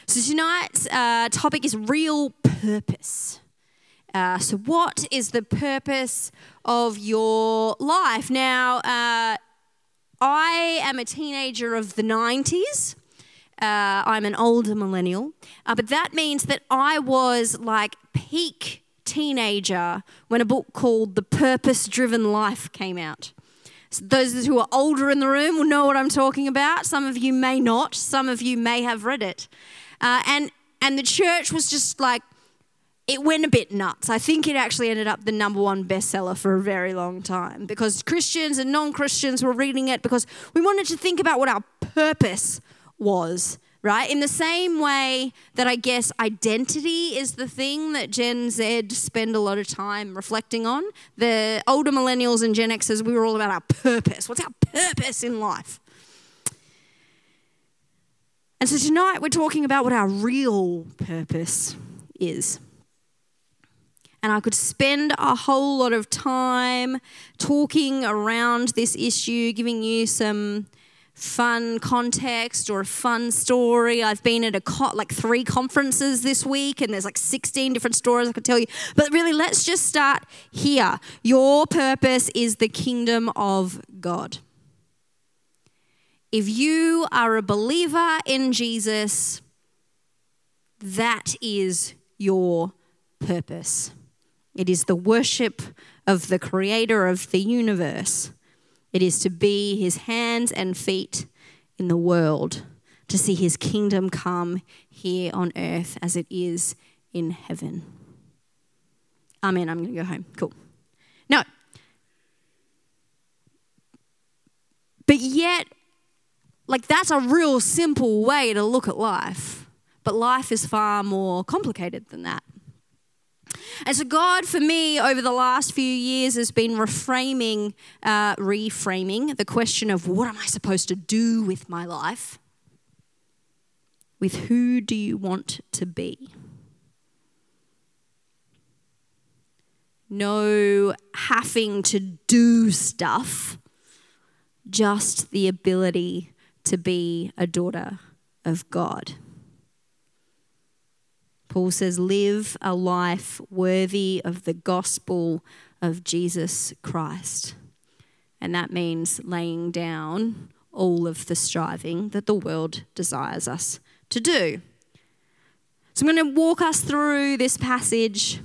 So tonight's topic is real purpose. So what is the purpose of your life? Now, I am a teenager of the 90s. I'm an older millennial. But that means that I was like peak teenager when a book called The Purpose-Driven Life came out. So those who are older in the room will know what I'm talking about. Some of you may not. Some of you may have read it. And the church was just like, it went a bit nuts. I think it actually ended up the number one bestseller for a very long time because Christians and non-Christians were reading it because we wanted to think about what our purpose was, right? In the same way that I guess identity is the thing that Gen Z spend a lot of time reflecting on. The older millennials and Gen Xers, we were all about our purpose. What's our purpose in life? And so tonight we're talking about what our real purpose is. And I could spend a whole lot of time talking around this issue, giving you some fun context or a fun story. I've been at like 3 conferences this week and there's like 16 different stories I could tell you. But really, let's just start here. Your purpose is the kingdom of God. If you are a believer in Jesus, that is your purpose. It is the worship of the creator of the universe. It is to be his hands and feet in the world, to see his kingdom come here on earth as it is in heaven. Amen. I'm going to go home. Cool. No. But yet, like that's a real simple way to look at life. But life is far more complicated than that. And so God, for me, over the last few years has been reframing the question of what am I supposed to do with my life? With who do you want to be? No having to do stuff, just the ability to be a daughter of God. Paul says, live a life worthy of the gospel of Jesus Christ. And that means laying down all of the striving that the world desires us to do. So I'm going to walk us through this passage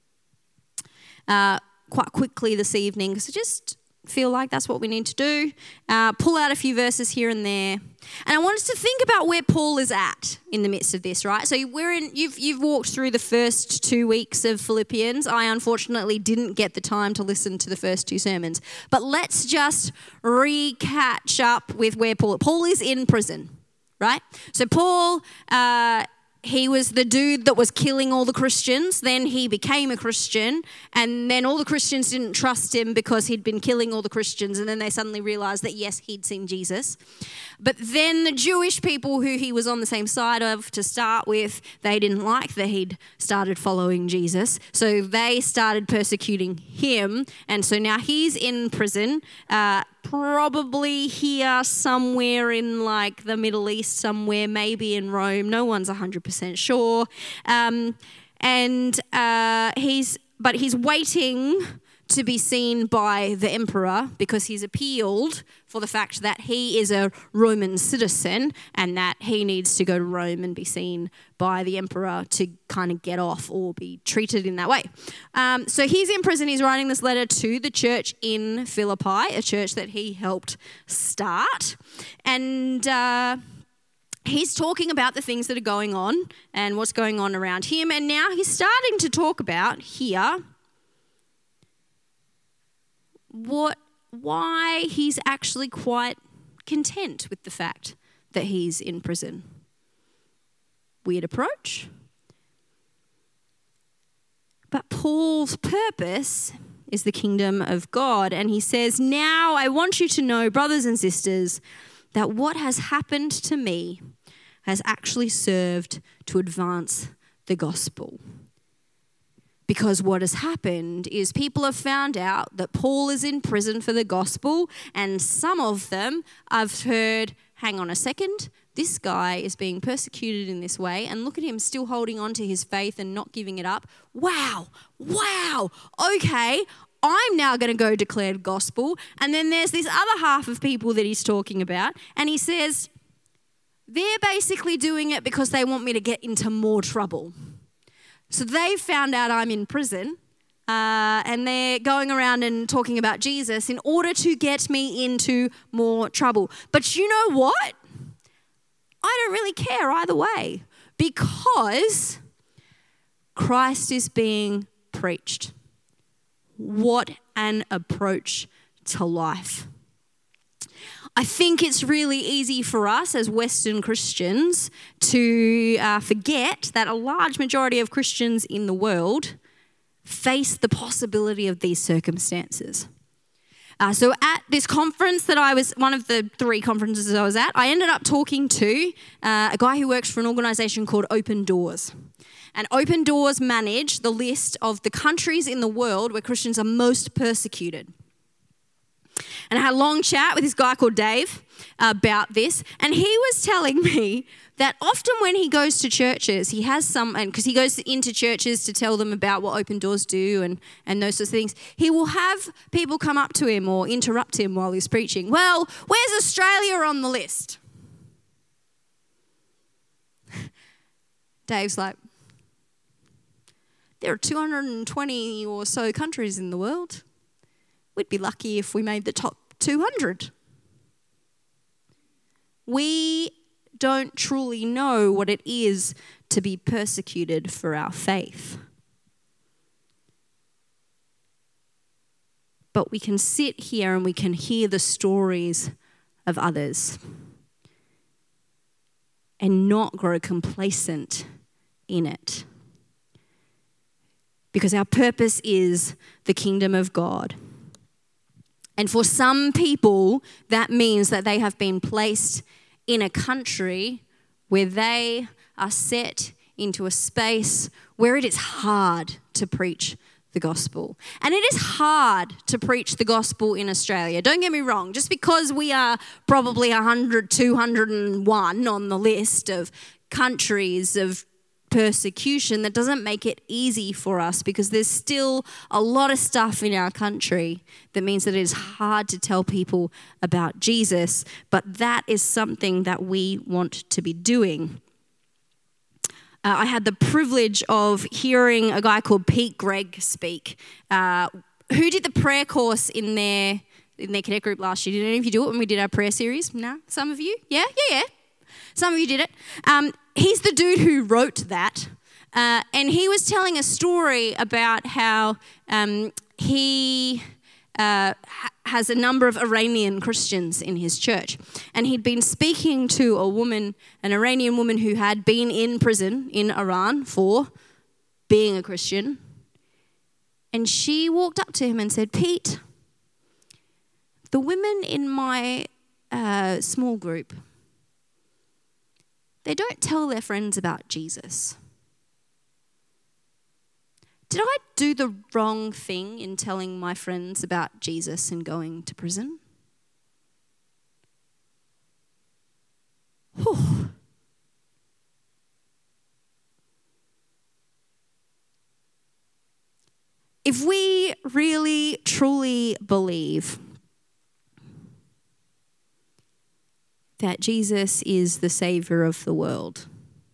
quite quickly this evening because I just feel like that's what we need to do. Pull out a few verses here and there. And I want us to think about where Paul is at in the midst of this, right? So you've walked through the first 2 weeks of Philippians. I unfortunately didn't get the time to listen to the first 2 sermons. But let's just catch up with where Paul is in prison, right? So Paul, he was the dude that was killing all the Christians. Then he became a Christian. And then all the Christians didn't trust him because he'd been killing all the Christians. And then they suddenly realized that, yes, he'd seen Jesus. But then the Jewish people who he was on the same side of to start with, they didn't like that he'd started following Jesus. So they started persecuting him. And so now he's in prison, probably here somewhere in like the Middle East somewhere, maybe in Rome. No one's 100% sure. He's waiting to be seen by the emperor because he's appealed for the fact that he is a Roman citizen and that he needs to go to Rome and be seen by the emperor to kind of get off or be treated in that way. So he's in prison. He's writing this letter to the church in Philippi, a church that he helped start. And he's talking about the things that are going on and what's going on around him. And now he's starting to talk about here why he's actually quite content with the fact that he's in prison. Weird approach. But Paul's purpose is the kingdom of God. And he says, now I want you to know, brothers and sisters, that what has happened to me has actually served to advance the gospel. Because what has happened is people have found out that Paul is in prison for the gospel, and some of them have heard, hang on a second, this guy is being persecuted in this way, and look at him still holding on to his faith and not giving it up. Wow, okay, I'm now going to go declare the gospel. And then there's this other half of people that he's talking about, and he says, they're basically doing it because they want me to get into more trouble. So they've found out I'm in prison, and they're going around and talking about Jesus in order to get me into more trouble. But you know what? I don't really care either way, because Christ is being preached. What an approach to life. I think it's really easy for us as Western Christians to forget that a large majority of Christians in the world face the possibility of these circumstances. So at this conference that I was, one of the 3 conferences I was at, I ended up talking to a guy who works for an organisation called Open Doors. And Open Doors manage the list of the countries in the world where Christians are most persecuted. And I had a long chat with this guy called Dave about this. And he was telling me that often when he goes to churches, he has because he goes into churches to tell them about what Open Doors do and those sorts of things, he will have people come up to him or interrupt him while he's preaching. Well, where's Australia on the list? Dave's like, there are 220 or so countries in the world. We'd be lucky if we made the top 200. We don't truly know what it is to be persecuted for our faith. But we can sit here and we can hear the stories of others and not grow complacent in it. Because our purpose is the kingdom of God. And for some people, that means that they have been placed in a country where they are set into a space where it is hard to preach the gospel. And it is hard to preach the gospel in Australia. Don't get me wrong. Just because we are probably 100, 201 on the list of countries of persecution, that doesn't make it easy for us, because there's still a lot of stuff in our country that means that it is hard to tell people about Jesus, but that is something that we want to be doing. I had the privilege of hearing a guy called Pete Greig speak, who did the prayer course in their Connect group last year. Did any of you do it when we did our prayer series? No? Some of you? Yeah. Some of you did it. He's the dude who wrote that. And he was telling a story about how he has a number of Iranian Christians in his church. And he'd been speaking to a woman, an Iranian woman who had been in prison in Iran for being a Christian. And she walked up to him and said, "Pete, the women in my small group, they don't tell their friends about Jesus. Did I do the wrong thing in telling my friends about Jesus and going to prison?" Whew. If we really, truly believe that Jesus is the Savior of the world,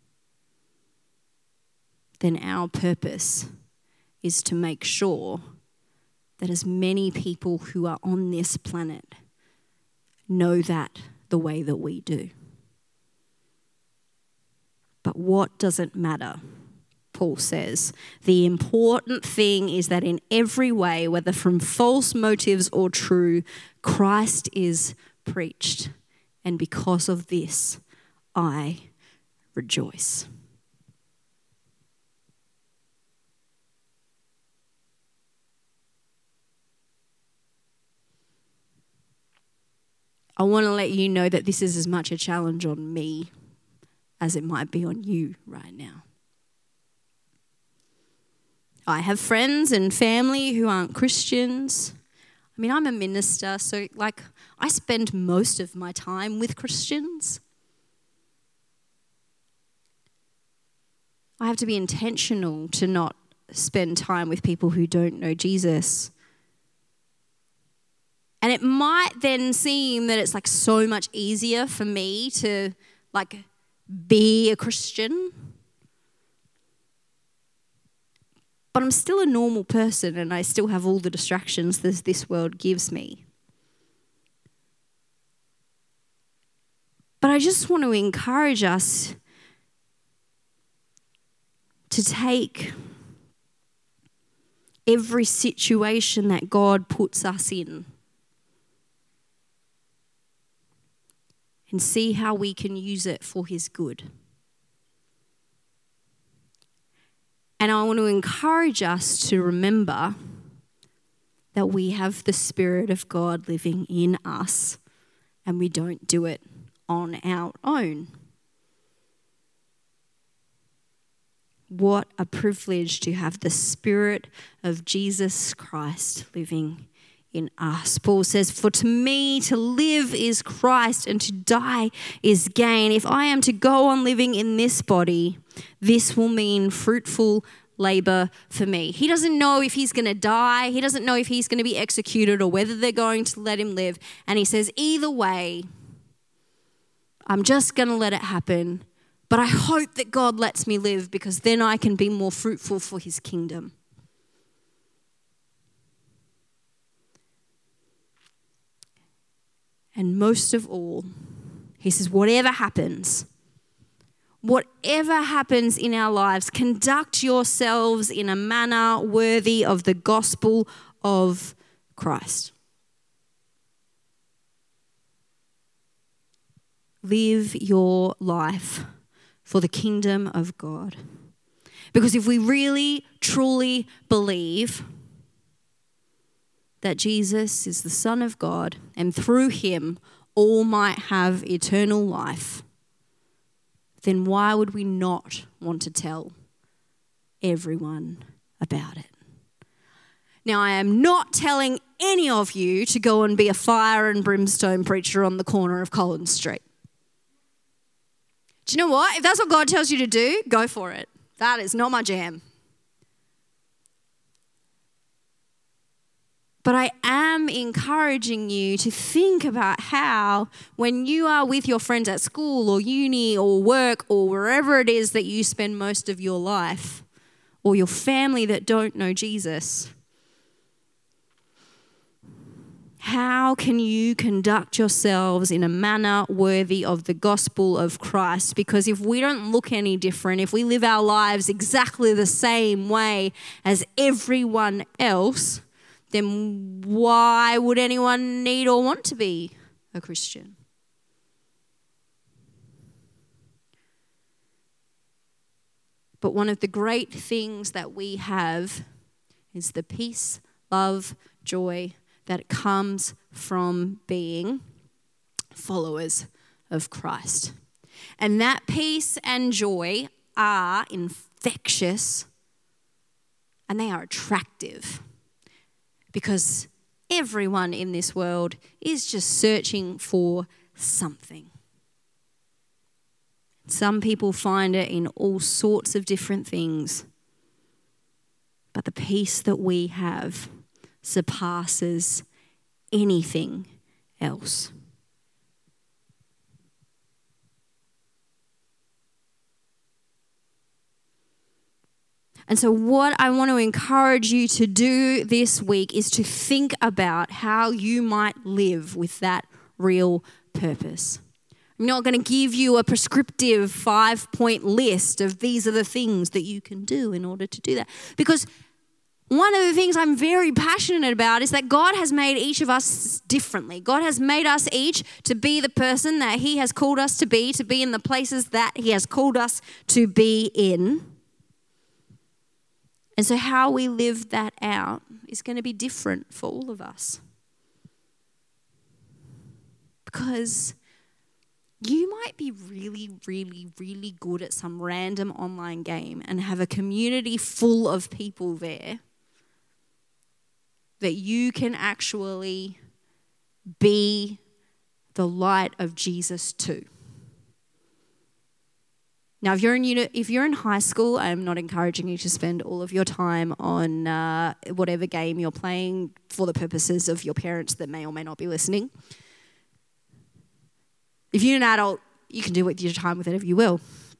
then our purpose is to make sure that as many people who are on this planet know that the way that we do. But what does it matter? Paul says, the important thing is that in every way, whether from false motives or true, Christ is preached. And because of this, I rejoice. I want to let you know that this is as much a challenge on me as it might be on you right now. I have friends and family who aren't Christians. I mean, I'm a minister, so I spend most of my time with Christians. I have to be intentional to not spend time with people who don't know Jesus. And it might then seem that it's like so much easier for me to like be a Christian. But I'm still a normal person and I still have all the distractions that this world gives me. But I just want to encourage us to take every situation that God puts us in and see how we can use it for His good. And I want to encourage us to remember that we have the Spirit of God living in us and we don't do it on our own. What a privilege to have the Spirit of Jesus Christ living in us. Paul says, "For to me to live is Christ and to die is gain. If I am to go on living in this body, this will mean fruitful labor for me." He doesn't know if he's going to die. He doesn't know if he's going to be executed or whether they're going to let him live. And he says, either way, I'm just going to let it happen. But I hope that God lets me live because then I can be more fruitful for His kingdom. And most of all, he says, whatever happens in our lives, conduct yourselves in a manner worthy of the gospel of Christ. Live your life for the kingdom of God. Because if we really, truly believe that Jesus is the Son of God and through Him all might have eternal life, then why would we not want to tell everyone about it? Now, I am not telling any of you to go and be a fire and brimstone preacher on the corner of Collins Street. Do you know what? If that's what God tells you to do, go for it. That is not my jam. But I am encouraging you to think about how when you are with your friends at school or uni or work or wherever it is that you spend most of your life, or your family that don't know Jesus, how can you conduct yourselves in a manner worthy of the gospel of Christ? Because if we don't look any different, if we live our lives exactly the same way as everyone else, then why would anyone need or want to be a Christian? But one of the great things that we have is the peace, love, joy that comes from being followers of Christ. And that peace and joy are infectious and they are attractive. Because everyone in this world is just searching for something. Some people find it in all sorts of different things. But the peace that we have surpasses anything else. And so what I want to encourage you to do this week is to think about how you might live with that real purpose. I'm not going to give you a prescriptive 5-point list of these are the things that you can do in order to do that. Because one of the things I'm very passionate about is that God has made each of us differently. God has made us each to be the person that He has called us to be in the places that He has called us to be in. And so how we live that out is going to be different for all of us. Because you might be really, really, really good at some random online game and have a community full of people there that you can actually be the light of Jesus to. Now, if you're in high school, I'm not encouraging you to spend all of your time on whatever game you're playing for the purposes of your parents that may or may not be listening. If you're an adult, you can do with your time with whatever you will.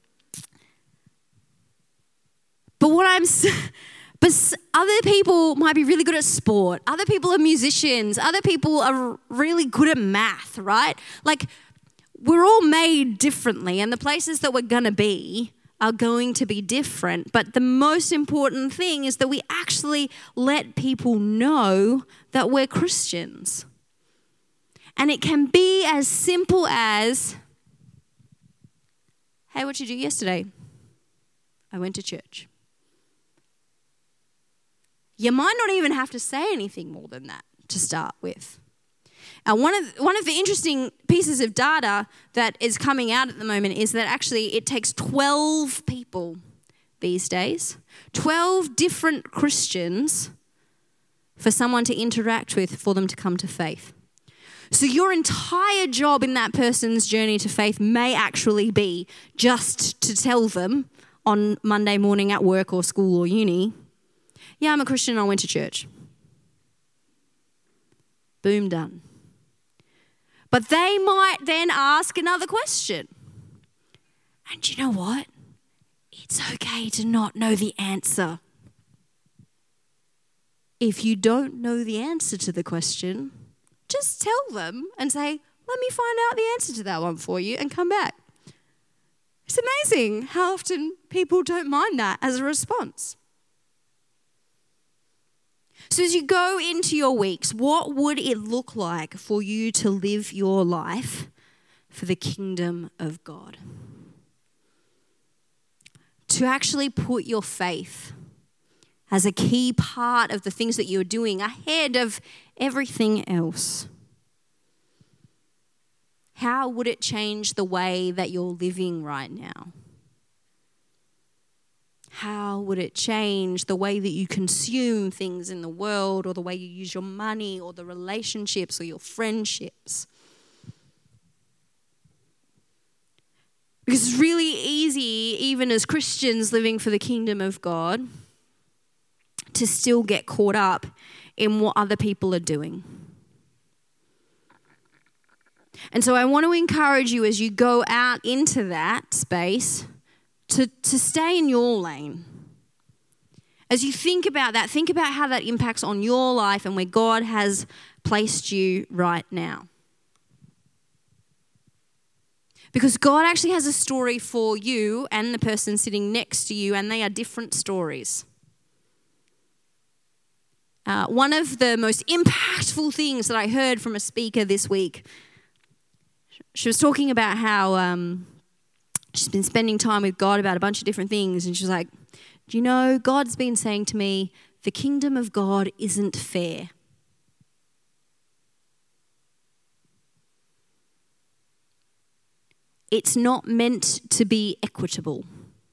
But other people might be really good at sport. Other people are musicians. Other people are really good at math, right? Like, we're all made differently, and the places that we're going to be are going to be different. But the most important thing is that we actually let people know that we're Christians. And it can be as simple as, hey, what'd you do yesterday? I went to church. You might not even have to say anything more than that to start with. One of the interesting pieces of data that is coming out at the moment is that actually it takes 12 people these days, 12 different Christians for someone to interact with for them to come to faith. So your entire job in that person's journey to faith may actually be just to tell them on Monday morning at work or school or uni, yeah, I'm a Christian, I went to church. Boom, done. But they might then ask another question. And you know what? It's okay to not know the answer. If you don't know the answer to the question, just tell them and say, let me find out the answer to that one for you and come back. It's amazing how often people don't mind that as a response. So as you go into your weeks, what would it look like for you to live your life for the kingdom of God? To actually put your faith as a key part of the things that you're doing ahead of everything else. How would it change the way that you're living right now? How would it change the way that you consume things in the world, or the way you use your money, or the relationships, or your friendships? Because it's really easy, even as Christians living for the kingdom of God, to still get caught up in what other people are doing. And so I want to encourage you as you go out into that space to stay in your lane. As you think about that, think about how that impacts on your life and where God has placed you right now. Because God actually has a story for you and the person sitting next to you, and they are different stories. One of the most impactful things that I heard from a speaker this week, she was talking about how she's been spending time with God about a bunch of different things. And she was like, do you know, God's been saying to me, the kingdom of God isn't fair. It's not meant to be equitable.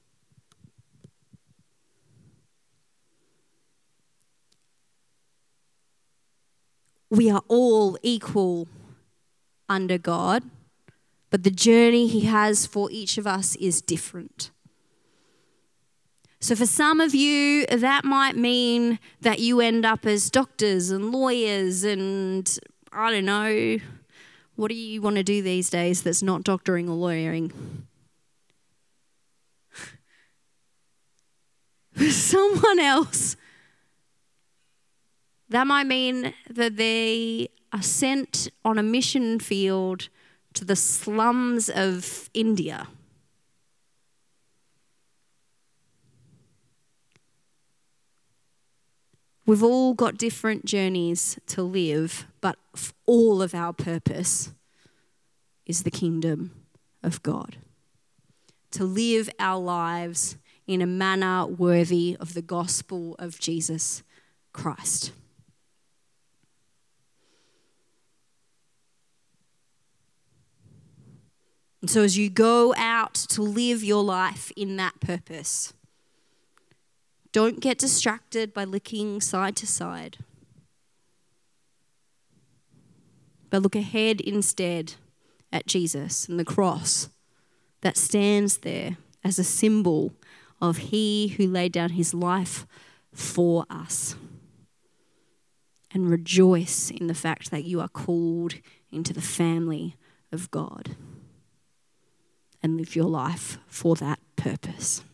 We are all equal under God, but the journey He has for each of us is different. So for some of you, that might mean that you end up as doctors and lawyers and, I don't know, what do you want to do these days that's not doctoring or lawyering? For someone else, that might mean that they are sent on a mission field to the slums of India. We've all got different journeys to live, but all of our purpose is the kingdom of God. To live our lives in a manner worthy of the gospel of Jesus Christ. And so as you go out to live your life in that purpose, don't get distracted by looking side to side, but look ahead instead at Jesus and the cross that stands there as a symbol of he who laid down his life for us. And rejoice in the fact that you are called into the family of God. And live your life for that purpose.